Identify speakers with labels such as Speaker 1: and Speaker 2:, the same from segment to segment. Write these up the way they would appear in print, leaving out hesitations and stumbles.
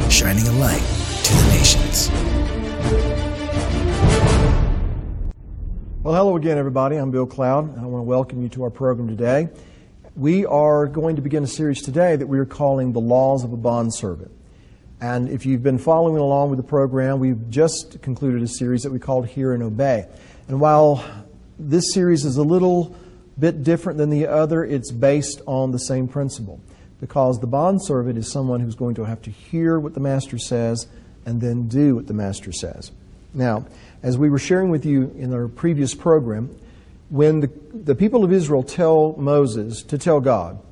Speaker 1: shining a light to the nations.
Speaker 2: Well, hello again, everybody. I'm Bill Cloud, and I want to welcome you to our program today. We are going to begin a series today that we are calling The Laws of a Bondservant. And if you've been following along with the program, we've just concluded a series that we called Hear and Obey. And while this series is a little bit different than the other, it's based on the same principle. Because the bondservant is someone who's going to have to hear what the master says and then do what the master says. Now, as we were sharing with you in our previous program, when the people of Israel tell Moses to tell God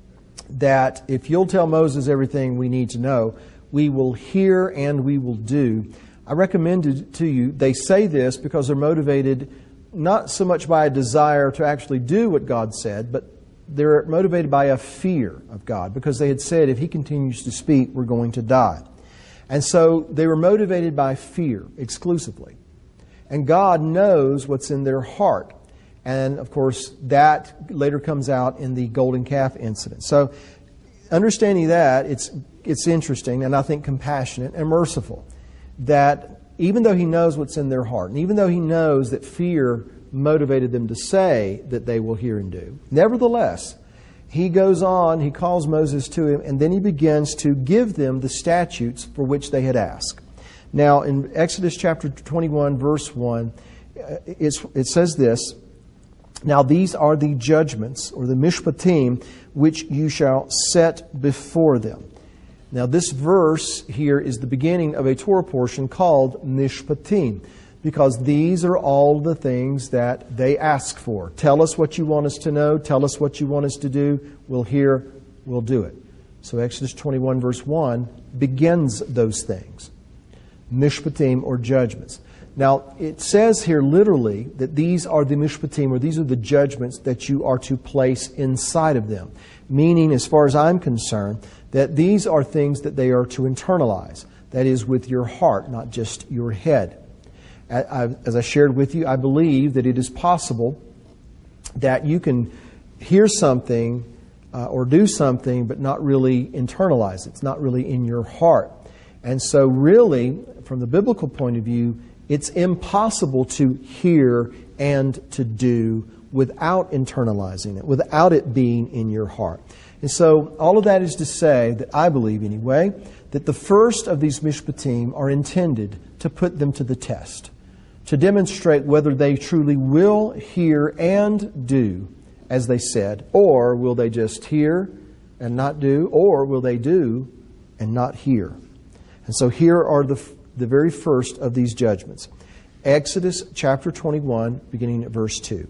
Speaker 2: that if you'll tell Moses everything we need to know, we will hear and we will do. I recommended to you, they say this because they're motivated not so much by a desire to actually do what God said, but they're motivated by a fear of God, because they had said, if He continues to speak, we're going to die. And so they were motivated by fear exclusively. And God knows what's in their heart. And of course, that later comes out in the golden calf incident. So understanding that, it's interesting and I think compassionate and merciful that even though He knows what's in their heart, and even though He knows that fear motivated them to say that they will hear and do, nevertheless, He goes on, He calls Moses to Him, and then He begins to give them the statutes for which they had asked. Now, in Exodus chapter 21, verse 1, it says this, "Now these are the judgments, or the mishpatim, which you shall set before them." Now, this verse here is the beginning of a Torah portion called mishpatim, because these are all the things that they ask for. Tell us what you want us to know. Tell us what you want us to do. We'll hear. We'll do it. So Exodus 21 verse 1 begins those things. Mishpatim, or judgments. Now, it says here literally that these are the mishpatim, or these are the judgments that you are to place inside of them. Meaning, as far as I'm concerned, that these are things that they are to internalize. That is, with your heart, not just your head. As I shared with you, I believe that it is possible that you can hear something or do something, but not really internalize it. It's not really in your heart. And so really, from the biblical point of view, it's impossible to hear and to do without internalizing it, without it being in your heart. And so all of that is to say that I believe anyway, that the first of these mishpatim are intended to put them to the test, to demonstrate whether they truly will hear and do as they said, or will they just hear and not do, or will they do and not hear. And so here are the very first of these judgments. Exodus chapter 21, beginning at verse 2.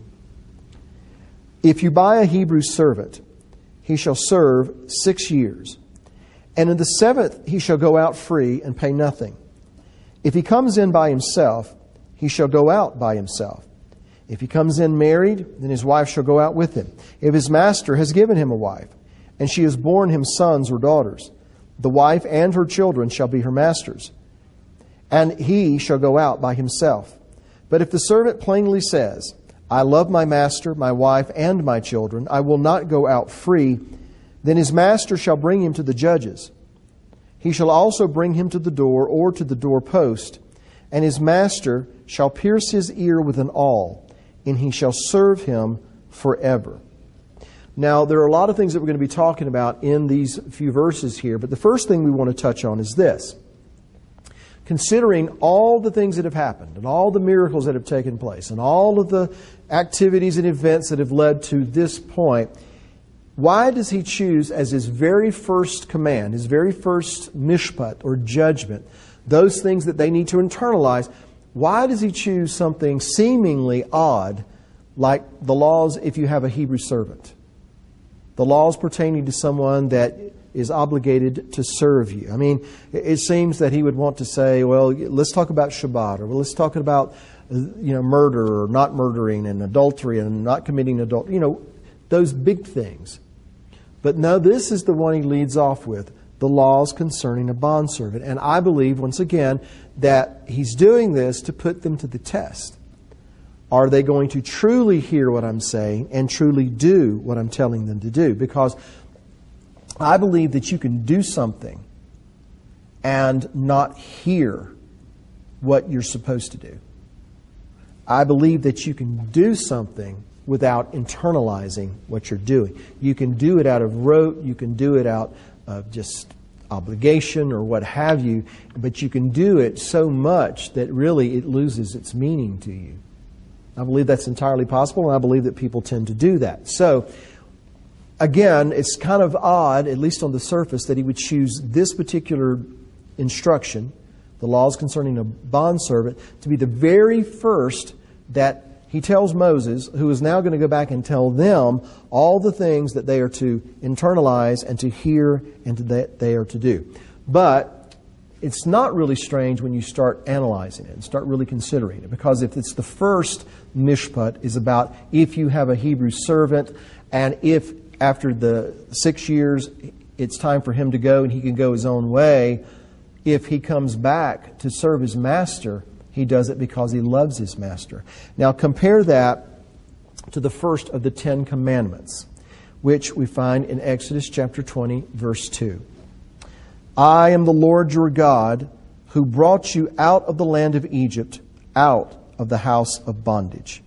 Speaker 2: "If you buy a Hebrew servant, he shall serve 6 years. And in the 7th he shall go out free and pay nothing. If he comes in by himself, he shall go out by himself. If he comes in married, then his wife shall go out with him. If his master has given him a wife, and she has borne him sons or daughters, the wife and her children shall be her master's. And he shall go out by himself. But if the servant plainly says, I love my master, my wife, and my children, I will not go out free, then his master shall bring him to the judges. He shall also bring him to the door or to the doorpost, and his master shall pierce his ear with an awl, and he shall serve him forever." Now, there are a lot of things that we're going to be talking about in these few verses here, but the first thing we want to touch on is this. Considering all the things that have happened, and all the miracles that have taken place, and all of the activities and events that have led to this point, why does He choose as His very first command, His very first mishpat, or judgment, those things that they need to internalize? Why does He choose something seemingly odd, like the laws if you have a Hebrew servant? The laws pertaining to someone that is obligated to serve you. I mean, it seems that He would want to say, well, let's talk about Shabbat, or let's talk about murder or not murdering, and adultery and not committing adultery, those big things. But no, this is the one He leads off with, the laws concerning a bondservant. And I believe, once again, that He's doing this to put them to the test. Are they going to truly hear what I'm saying and truly do what I'm telling them to do? Because I believe that you can do something and not hear what you're supposed to do. I believe that you can do something without internalizing what you're doing. You can do it out of rote, you can do it out of just obligation or what have you, but you can do it so much that really it loses its meaning to you. I believe that's entirely possible, and I believe that people tend to do that. So, again, it's kind of odd, at least on the surface, that he would choose this particular instruction, the laws concerning a bondservant, to be the very first that he tells Moses, who is now going to go back and tell them all the things that they are to internalize and to hear and that they are to do. But it's not really strange when you start analyzing it and start really considering it, because if it's the first mishpat is about if you have a Hebrew servant and if after the 6 years it's time for him to go and he can go his own way, if he comes back to serve his master, he does it because he loves his master. Now compare that to the first of the 10 commandments, which we find in Exodus chapter 20, verse 2. I am the Lord your God who brought you out of the land of Egypt, out of the house of bondage.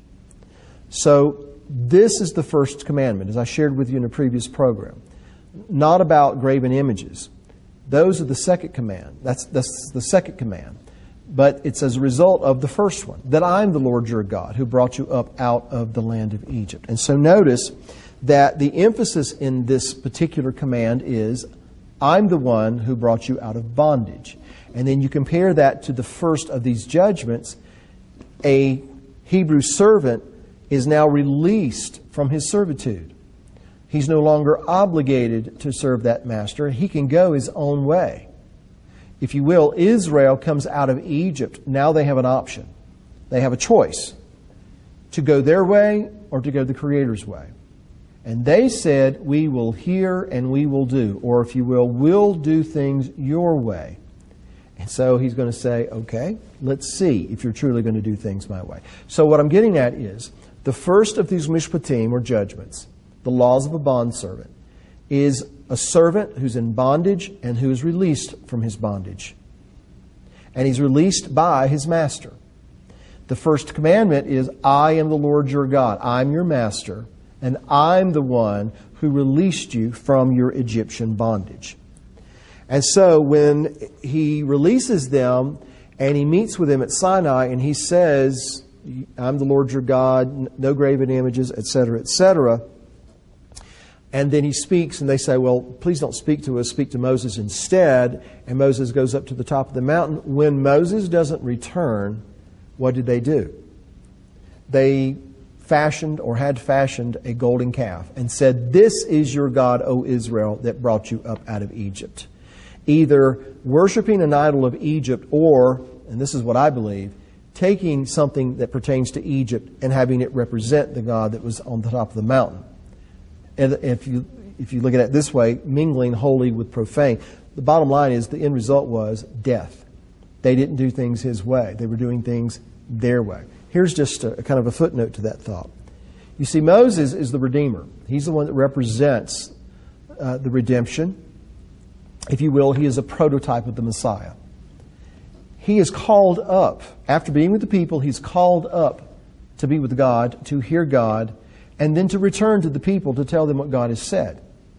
Speaker 2: So this is the first commandment, as I shared with you in a previous program. Not about graven images. Those are the second command. That's the second command. But it's as a result of the first one, that I'm the Lord your God who brought you up out of the land of Egypt. And so notice that the emphasis in this particular command is, I'm the one who brought you out of bondage. And then you compare that to the first of these judgments. A Hebrew servant is now released from his servitude. He's no longer obligated to serve that master. He can go his own way. If you will, Israel comes out of Egypt. Now they have an option. They have a choice to go their way or to go the Creator's way. And they said, we will hear and we will do. Or if you will, we'll do things your way. And so he's going to say, okay, let's see if you're truly going to do things my way. So what I'm getting at is, the first of these mishpatim, or judgments, the laws of a bondservant, is a servant who's in bondage and who is released from his bondage. And he's released by his master. The first commandment is, I am the Lord your God. I'm your master, and I'm the one who released you from your Egyptian bondage. And so when he releases them and he meets with them at Sinai and he says, I'm the Lord your God, no graven images, etc., etc., and then he speaks, and they say, well, please don't speak to us, speak to Moses instead. And Moses goes up to the top of the mountain. When Moses doesn't return, what did they do? They fashioned or had fashioned a golden calf and said, this is your God, O Israel, that brought you up out of Egypt. Either worshiping an idol of Egypt or, and this is what I believe, taking something that pertains to Egypt and having it represent the God that was on the top of the mountain. And if you look at it this way, mingling holy with profane, the bottom line is the end result was death. They didn't do things his way. They were doing things their way. Here's just a kind of a footnote to that thought. You see, Moses is the Redeemer. He's the one that represents the redemption. If you will, he is a prototype of the Messiah. He is called up. After being with the people, he's called up to be with God, to hear God, and then to return to the people to tell them what God has said.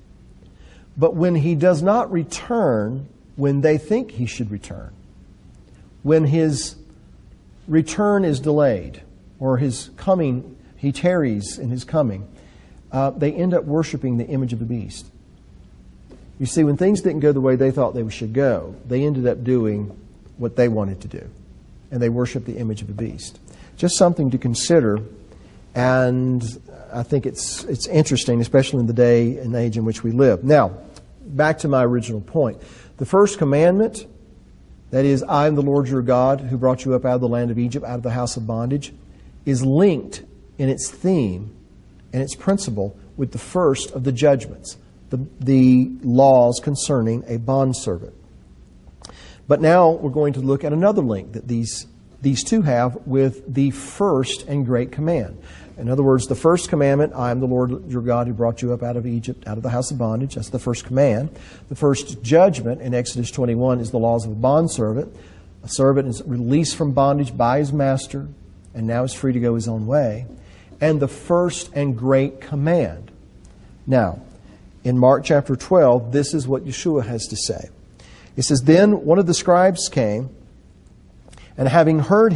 Speaker 2: But when he does not return when they think he should return, when his return is delayed or his coming, he tarries in his coming, they end up worshiping the image of the beast. You see, when things didn't go the way they thought they should go, they ended up doing what they wanted to do. And they worshiped the image of the beast. Just something to consider. And I think it's interesting, especially in the day and age in which we live. Now, back to my original point. The first commandment, that is, I am the Lord your God who brought you up out of the land of Egypt, out of the house of bondage, is linked in its theme and its principle with the first of the judgments, the laws concerning a bondservant. But now we're going to look at another link that these these two have with the first and great command. In other words, the first commandment, I am the Lord your God who brought you up out of Egypt, out of the house of bondage. That's the first command. The first judgment in Exodus 21 is the laws of a bondservant. A servant is released from bondage by his master and now is free to go his own way. And the first and great command. Now, in Mark chapter 12, this is what Yeshua has to say. It says, Then one of the scribes came, and having heard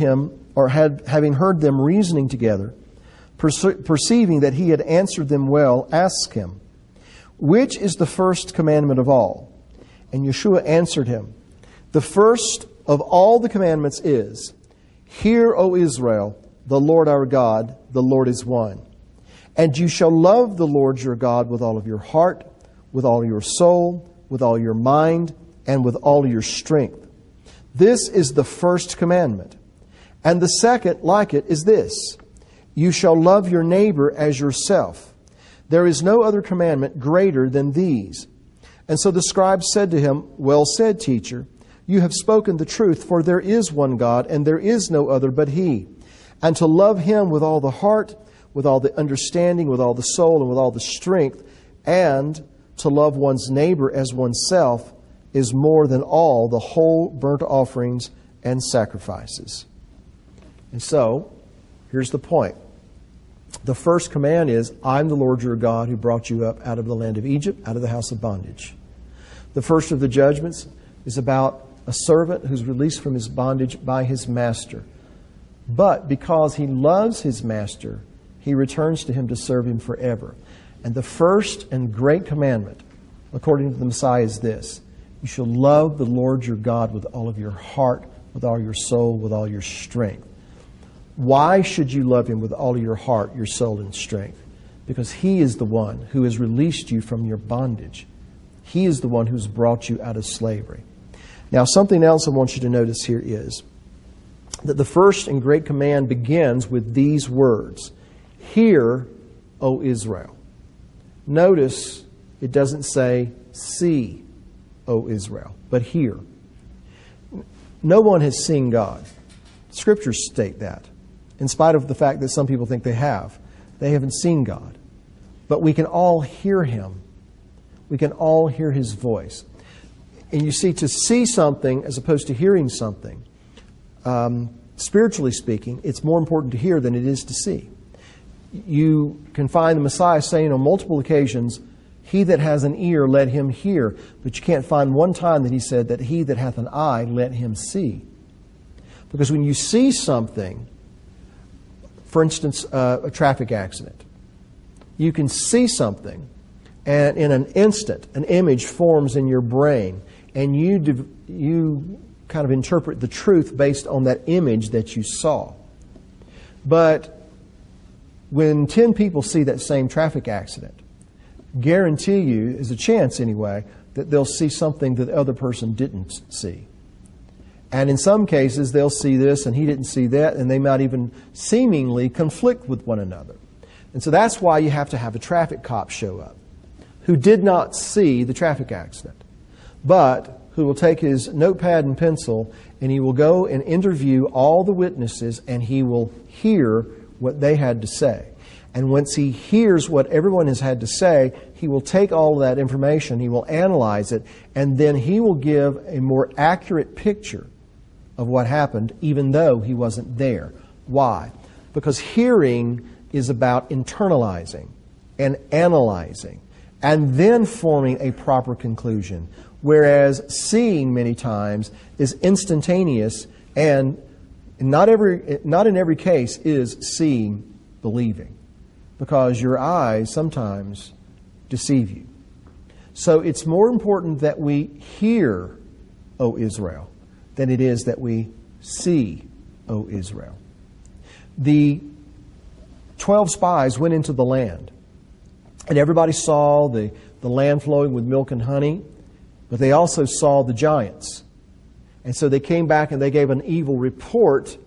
Speaker 2: them reasoning together, perceiving that he had answered them well, asked him, Which is the first commandment of all? And Yeshua answered him, The first of all the commandments is, Hear, O Israel, the Lord our God, the Lord is one. And you shall love the Lord your God with all of your heart, with all your soul, with all your mind, and with all your strength. This is the first commandment. And the second, like it, is this: You shall love your neighbor as yourself. There is no other commandment greater than these. And so the scribe said to him, Well said, teacher. You have spoken the truth, for there is one God, and there is no other but He. And to love Him with all the heart, with all the understanding, with all the soul, and with all the strength, and to love one's neighbor as oneself is more than all the whole burnt offerings and sacrifices. And so, here's the point. The first command is, I'm the Lord your God who brought you up out of the land of Egypt, out of the house of bondage. The first of the judgments is about a servant who's released from his bondage by his master. But because he loves his master, he returns to him to serve him forever. And the first and great commandment, according to the Messiah, is this: You shall love the Lord your God with all of your heart, with all your soul, with all your strength. Why should you love Him with all of your heart, your soul, and strength? Because He is the one who has released you from your bondage. He is the one who's brought you out of slavery. Now, something else I want you to notice here is that the first and great command begins with these words: Hear, O Israel. Notice it doesn't say, See, O Israel, but hear. No one has seen God. Scriptures state that. In spite of the fact that some people think they have. They haven't seen God. But we can all hear Him. We can all hear His voice. And you see, to see something as opposed to hearing something, spiritually speaking, it's more important to hear than it is to see. You can find the Messiah saying on multiple occasions, He that has an ear, let him hear. But you can't find one time that He said that he that hath an eye, let him see. Because when you see something, for instance, a traffic accident, you can see something, and in an instant, an image forms in your brain, and you kind of interpret the truth based on that image that you saw. But when 10 people see that same traffic accident, guarantee you, there's a chance anyway, that they'll see something that the other person didn't see. And in some cases, they'll see this and he didn't see that, and they might even seemingly conflict with one another. And so that's why you have to have a traffic cop show up who did not see the traffic accident, but who will take his notepad and pencil and he will go and interview all the witnesses and he will hear what they had to say. And once he hears what everyone has had to say, he will take all of that information, he will analyze it, and then he will give a more accurate picture of what happened, even though he wasn't there. Why? Because hearing is about internalizing and analyzing and then forming a proper conclusion, whereas seeing many times is instantaneous, and not in every case is seeing believing, because your eyes sometimes deceive you. So it's more important that we hear, O Israel, than it is that we see, O Israel. The 12 spies went into the land, and everybody saw the land flowing with milk and honey, but they also saw the giants. And so they came back and they gave an evil report,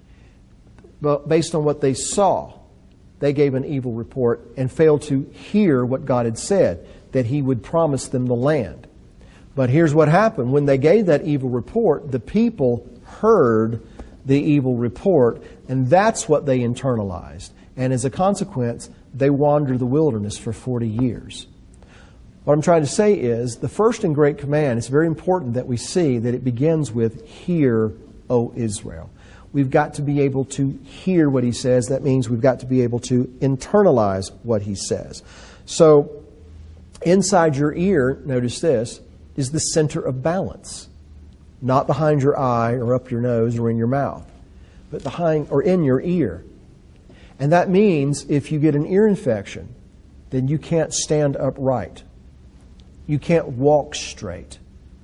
Speaker 2: but based on what they saw. They gave an evil report and failed to hear what God had said, that He would promise them the land. But here's what happened. When they gave that evil report, the people heard the evil report, and that's what they internalized. And as a consequence, they wandered the wilderness for 40 years. What I'm trying to say is, the first and great command, it's very important that we see that it begins with, "Hear, O Israel." We've got to be able to hear what He says. That means we've got to be able to internalize what He says. So, inside your ear, notice this, is the center of balance. Not behind your eye or up your nose or in your mouth, but behind or in your ear. And that means if you get an ear infection, then you can't stand upright. You can't walk straight.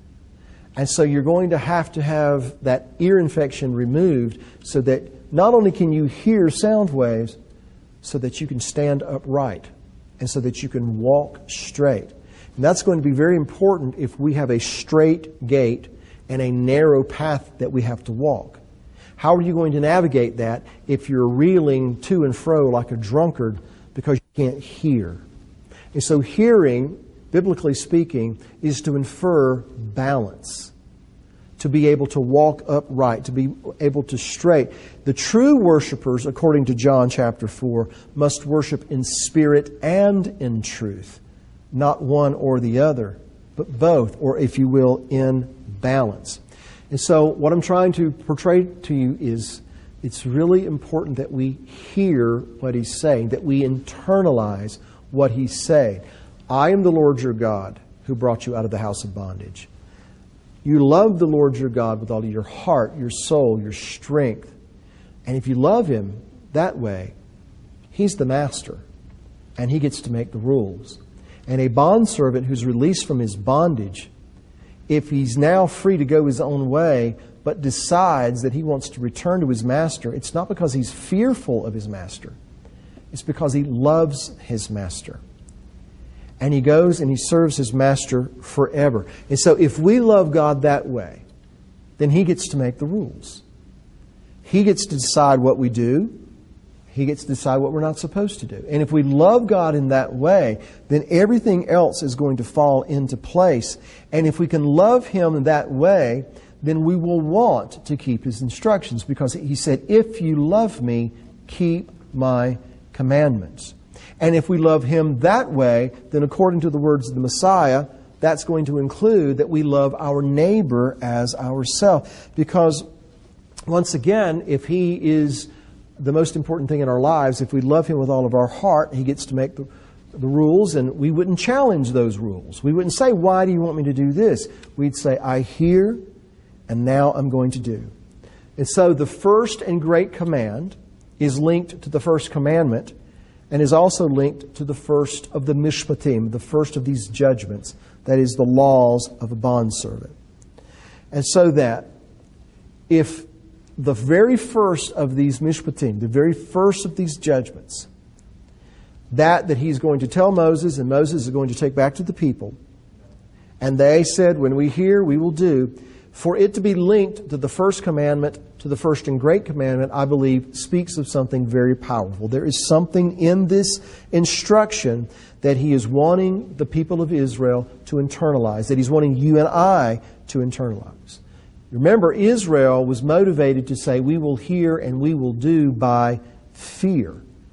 Speaker 2: And so you're going to have that ear infection removed so that not only can you hear sound waves, so that you can stand upright and so that you can walk straight. And that's going to be very important if we have a straight gait and a narrow path that we have to walk. How are you going to navigate that if you're reeling to and fro like a drunkard because you can't hear? And so hearing, biblically speaking, is to infer balance, to be able to walk upright, to be able to straight. The true worshipers, according to John chapter 4, must worship in spirit and in truth. Not one or the other, but both, or if you will, in balance. And so what I'm trying to portray to you is it's really important that we hear what He's saying, that we internalize what He's saying. I am the Lord your God who brought you out of the house of bondage. You love the Lord your God with all of your heart, your soul, your strength. And if you love Him that way, He's the master, and He gets to make the rules. And a bondservant who's released from his bondage, if he's now free to go his own way, but decides that he wants to return to his master, it's not because he's fearful of his master. It's because he loves his master. And he goes and he serves his master forever. And so if we love God that way, then He gets to make the rules. He gets to decide what we do. He gets to decide what we're not supposed to do. And if we love God in that way, then everything else is going to fall into place. And if we can love Him in that way, then we will want to keep His instructions, because He said, "If you love me, keep my commandments." And if we love Him that way, then according to the words of the Messiah, that's going to include that we love our neighbor as ourselves. Because, once again, if He is the most important thing in our lives, if we love Him with all of our heart, He gets to make the rules, and we wouldn't challenge those rules. We wouldn't say, "Why do you want me to do this?" We'd say, "I hear, and now I'm going to do." And so the first and great command is linked to the first commandment, and is also linked to the first of the mishpatim, the first of these judgments, that is the laws of a bondservant. And so that if the very first of these mishpatim, the very first of these judgments, that He's going to tell Moses, and Moses is going to take back to the people, and they said, "When we hear, we will do," for it to be linked to the first commandment, to the first and great commandment, I believe speaks of something very powerful. There is something in this instruction that He is wanting the people of Israel to internalize, that He's wanting you and I to internalize. Remember, Israel was motivated to say, "We will hear and we will do" by fear.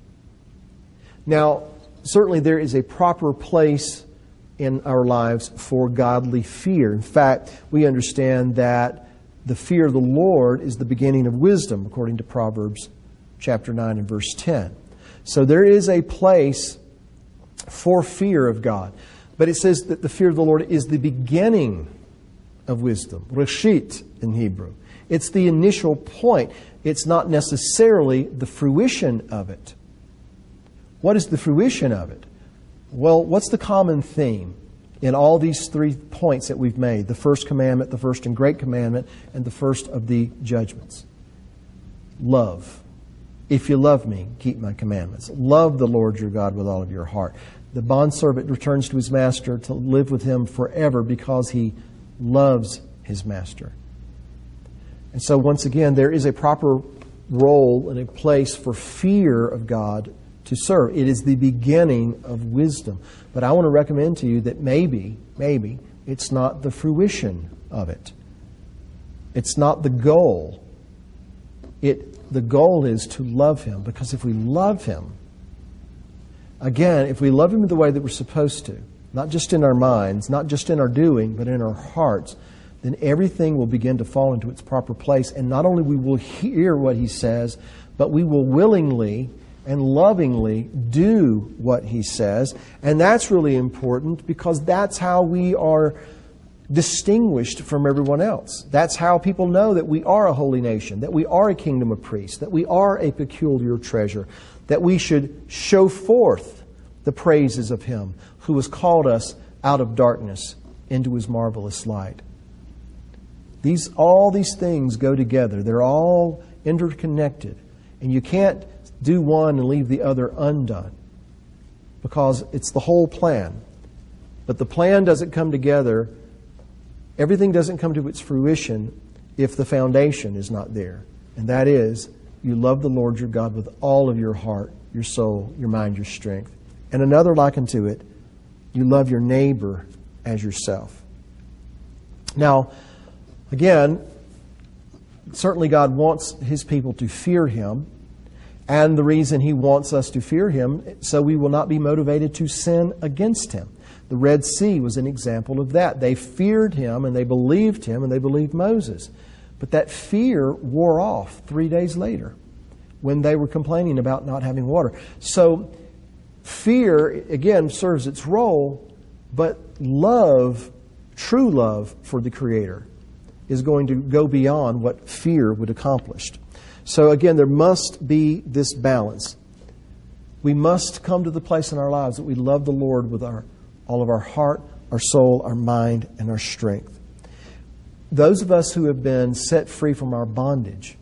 Speaker 2: Now, certainly there is a proper place in our lives for godly fear. In fact, we understand that the fear of the Lord is the beginning of wisdom, according to Proverbs chapter 9 and verse 10. So there is a place for fear of God. But it says that the fear of the Lord is the beginning of wisdom. Reshit in Hebrew. It's the initial point. It's not necessarily the fruition of it. What is the fruition of it? Well, what's the common theme in all these 3 points that we've made? The first commandment, the first and great commandment, and the first of the judgments. Love. If you love me, keep my commandments. Love the Lord your God with all of your heart. The bondservant returns to his master to live with him forever because he loves his master. And so once again, there is a proper role and a place for fear of God to serve. It is the beginning of wisdom. But I want to recommend to you that maybe it's not the fruition of it. It's not the goal. The goal is to love Him, because if we love Him, again, if we love Him the way that we're supposed to, not just in our minds, not just in our doing, but in our hearts, then everything will begin to fall into its proper place. And not only we will hear what He says, but we will willingly and lovingly do what He says. And that's really important, because that's how we are distinguished from everyone else. That's how people know that we are a holy nation, that we are a kingdom of priests, that we are a peculiar treasure, that we should show forth the praises of Him who has called us out of darkness into His marvelous light. All these things go together. They're all interconnected. And you can't do one and leave the other undone, because it's the whole plan. But the plan doesn't come together. Everything doesn't come to its fruition if the foundation is not there. And that is, you love the Lord your God with all of your heart, your soul, your mind, your strength. And another like unto it, you love your neighbor as yourself. Now, again, certainly God wants His people to fear Him. And the reason He wants us to fear Him, so we will not be motivated to sin against Him. The Red Sea was an example of that. They feared Him, and they believed Him, and they believed Moses. But that fear wore off 3 days later when they were complaining about not having water. So fear, again, serves its role, but love, true love for the Creator, is going to go beyond what fear would accomplish. So again, there must be this balance. We must come to the place in our lives that we love the Lord with all of our heart, our soul, our mind, and our strength. Those of us who have been set free from our bondage,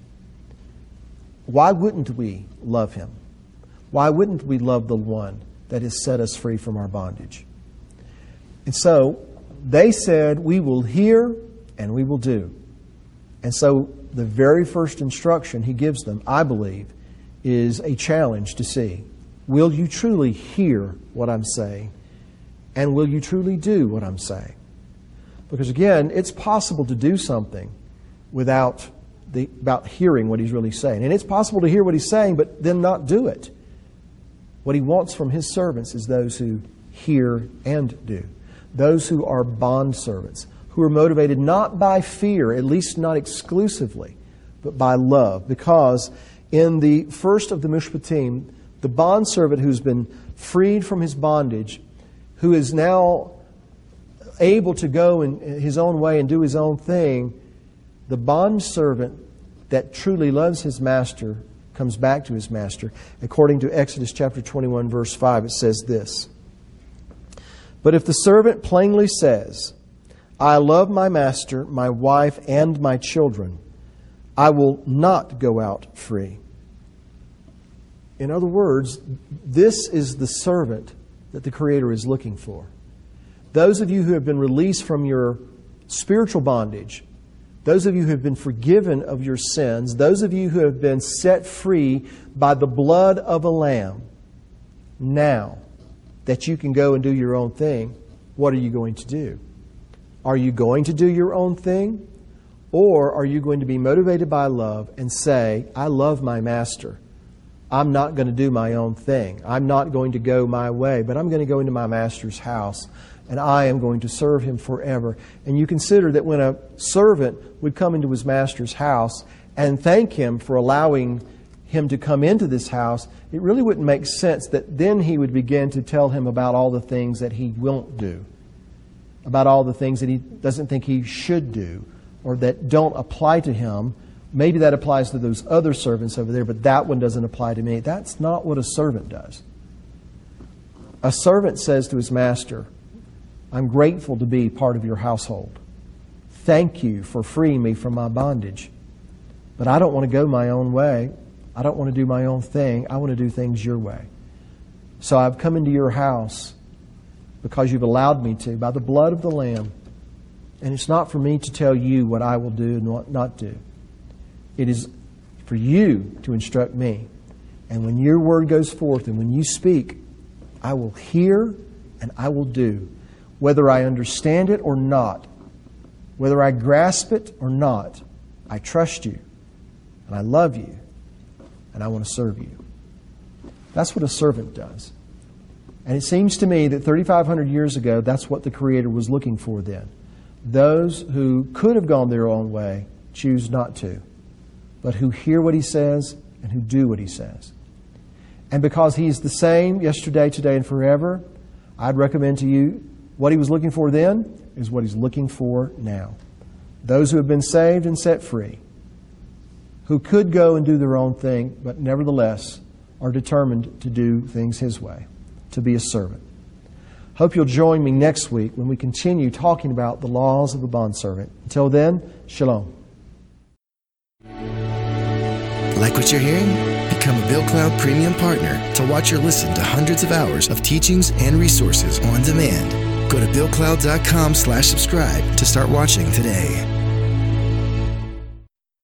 Speaker 2: why wouldn't we love Him? Why wouldn't we love the one that has set us free from our bondage? And so they said, we will hear and we will do. And so the very first instruction He gives them, I believe, is a challenge to see, will you truly hear what I'm saying? And will you truly do what I'm saying? Because again, it's possible to do something without hearing what He's really saying. And it's possible to hear what He's saying, but then not do it. What He wants from His servants is those who hear and do. Those who are bondservants, who are motivated not by fear, at least not exclusively, but by love. Because in the first of the Mishpatim, the bondservant who's been freed from his bondage, who is now able to go in his own way and do his own thing, the bondservant that truly loves his master comes back to his master. According to Exodus chapter 21, verse 5, it says this, but if the servant plainly says, I love my master, my wife, and my children, I will not go out free. In other words, this is the servant that the Creator is looking for. Those of you who have been released from your spiritual bondage, those of you who have been forgiven of your sins, those of you who have been set free by the blood of a lamb, now that you can go and do your own thing, what are you going to do? Are you going to do your own thing? Or are you going to be motivated by love and say, I love my master. I'm not going to do my own thing. I'm not going to go my way, but I'm going to go into my master's house and I am going to serve him forever. And you consider that when a servant would come into his master's house and thank him for allowing him to come into this house, it really wouldn't make sense that then he would begin to tell him about all the things that he won't do, about all the things that he doesn't think he should do or that don't apply to him. Maybe that applies to those other servants over there, but that one doesn't apply to me. That's not what a servant does. A servant says to his master, I'm grateful to be part of your household. Thank you for freeing me from my bondage. But I don't want to go my own way. I don't want to do my own thing. I want to do things your way. So I've come into your house because you've allowed me to, by the blood of the Lamb. And it's not for me to tell you what I will do and what not do. It is for you to instruct me. And when your word goes forth and when you speak, I will hear and I will do. Whether I understand it or not, whether I grasp it or not, I trust you. and I love you, and I want to serve you. That's what a servant does. And it seems to me that 3,500 years ago, that's what the Creator was looking for then. Those who could have gone their own way choose not to, but who hear what He says and who do what He says. And because He's the same yesterday, today, and forever, I'd recommend to you what He was looking for then is what He's looking for now. Those who have been saved and set free, who could go and do their own thing, but nevertheless are determined to do things His way, to be a servant. Hope you'll join me next week when we continue talking about the laws of a bondservant. Until then, shalom.
Speaker 1: Like what you're hearing? Become a Bill Cloud Premium Partner to watch or listen to hundreds of hours of teachings and resources on demand. Go to BillCloud.com/subscribe to start watching today.